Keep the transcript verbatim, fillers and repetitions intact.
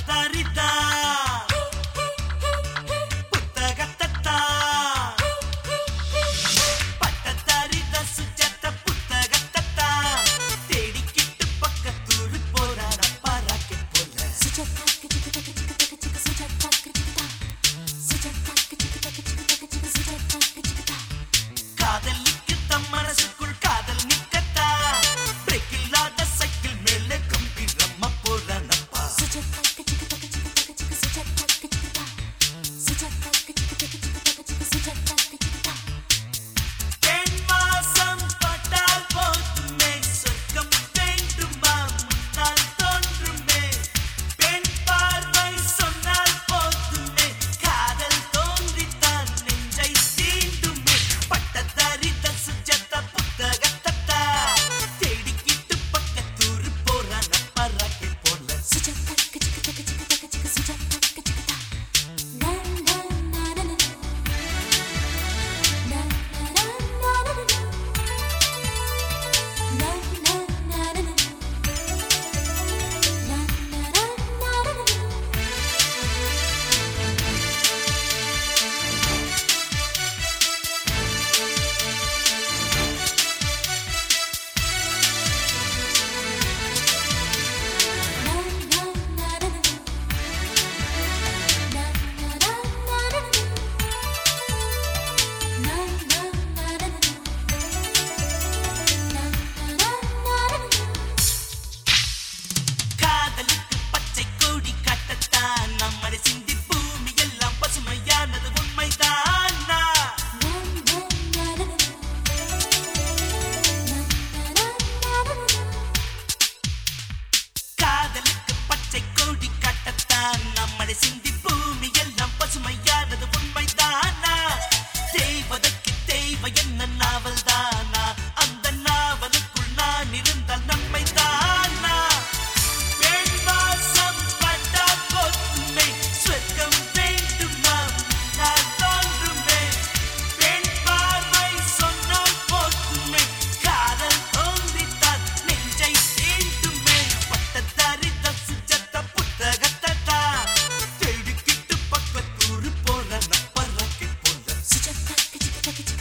பட்டதாரிதா புத்தகத்தத்தா பட்டதாரிதா சுஜாதா புத்தகத்தத்தா தேடிக்கிட்டு பக்கத்தூரு போறான பாராக்கி போல சுஜாதா சுஜாதா சுஜாதா சுஜாதா காதலிக்கு தம் மனசுக்குள் காதல் நிக்கத்தா பிரேக் இல்லாத சைக்கிள் மேலே கம்பீரமா போறானப்பா சுஜாதா சுஜாதா சுஜாதா சுஜாதா பெண் வாசம் பட்டால் போதுமே சொர்க்கம் வேண்டுமா முன்னால் தோன்றுமே பெண் பார்வை சொன்னால் போதுமே காதல் தோன்றித்தான் நெஞ்சை தீண்டுமே பட்டதாரிதா சுஜாதா புத்தகத்தத்தா தேடிக்கிட்டு பக்கத்தூரு போறான பராக்கி போல சுஜாதா சுஜாதா காதலுக்கு பச்சை கொடி காட்டத்தான் நம்மளை சிந்தி பூமி எல்லாம் பசுமையானது உண்மைதானா காதலுக்கு பச்சை கொடி காட்டத்தான் நம்மளை சிந்தி பூமி எல்லாம் பசுமையானது உண்மைதானா தேவதைக்கு தேவை என்ன நாவல் தானா அந்த நாவலுக்குள் நான் இருந்தால் நன்மைதானா பெண் வாசம் பட்டால் போதுமே சொர்க்கம் வேண்டுமா முன்னால் தோன்றுமே பெண் பார்வை சொன்னால் போதுமே காதல் தோன்றித்தான் நெஞ்சை தீண்டுமே பட்டதாரிதா சுஜாதா புத்தகத்தத்தா தேடிக்கிட்டு பக்கத்தூரு போறான பராக்கி போல சுஜாதா